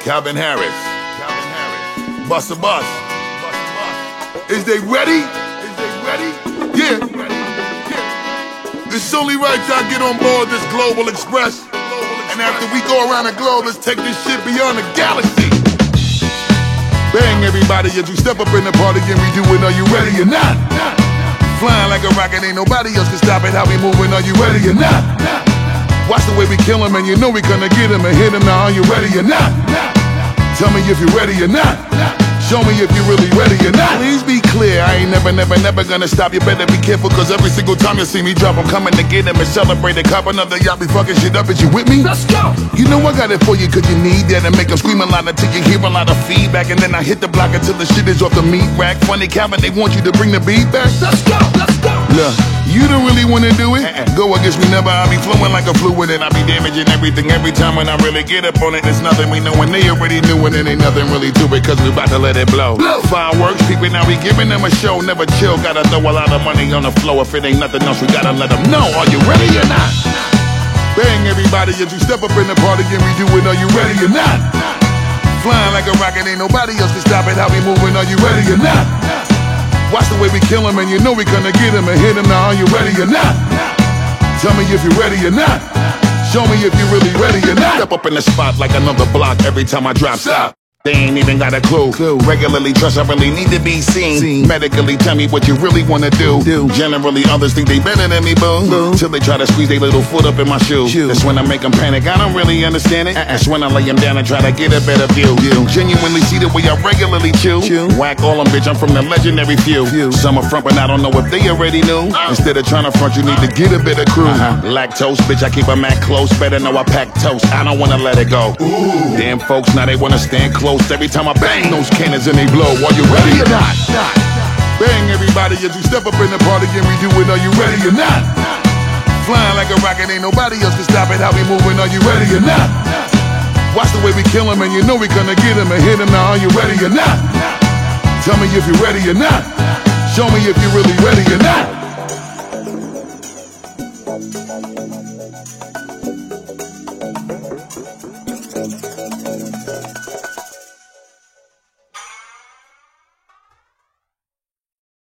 Calvin Harris, Busta Bus. Is they ready? Yeah. It's only right y'all get on board this Global Express. And after we go around the globe, let's take this shit beyond the galaxy. Bang everybody as you step up in the party and we do it, are you ready or not? Flying like a rocket, ain't nobody else can stop it. How we moving, are you ready or not? Watch the way we kill them and you know we gonna get them and hit them. Now are you ready or not? Tell me if you're ready or not. Show me if you're really ready or not. Please be clear, I ain't never gonna stop. You better be careful, cause every single time you see me drop, I'm coming to get them and celebrate a cop another. Y'all be fucking shit up, is you with me? Let's go! You know I got it for you, cause you need that. And make them scream a lot until you hear a lot of feedback. And then I hit the block until the shit is off the meat rack. Funny Calvin, they want you to bring the beat back. Let's go! Look, you don't really wanna do it? Go against me never, I be flowing like a fluid. And I be damaging everything every time when I really get up on it. It's nothing we know and they already knew it. And ain't nothing really to it, cause we about to let it blow. Fireworks, people, now we giving them a show. Never chill, gotta throw a lot of money on the floor. If it ain't nothing else, we gotta let them know. Are you ready or not? Bang everybody as you step up in the party and we do it, are you ready or not? Flying like a rocket, ain't nobody else can stop it. How we moving, are you ready or not? Watch the way we kill them and you know we gonna get them and hit them. Now are you ready or not? Tell me if you're ready or not. Show me if you're really ready or not. Step up in the spot like another block every time I drop. Stop. They ain't even got a clue. Regularly trust I really need to be seen. Medically tell me what you really wanna do. Generally others think they better than me, boo. Till they try to squeeze their little foot up in my shoe. That's when I make them panic, I don't really understand it. That's when I lay them down and try to get a better view. Genuinely see the way I regularly chew. Whack all them, bitch, I'm from the legendary few. Some are front, but I don't know if they already knew. Instead of trying to front, you need to get a better crew. Lactose, bitch, I keep a Mac close. Better know I pack toast, I don't wanna let it go. Damn folks, now they wanna stand close. Every time I bang those cannons and they blow. Are you ready or not? Bang everybody as you step up in the party and we do it, are you ready or not? Flying like a rocket, ain't nobody else can stop it. How we moving, are you ready or not? Watch the way we kill them and you know we gonna get them and hit them. Now are you ready or not? Tell me if you're ready or not. Show me if you're really ready or not.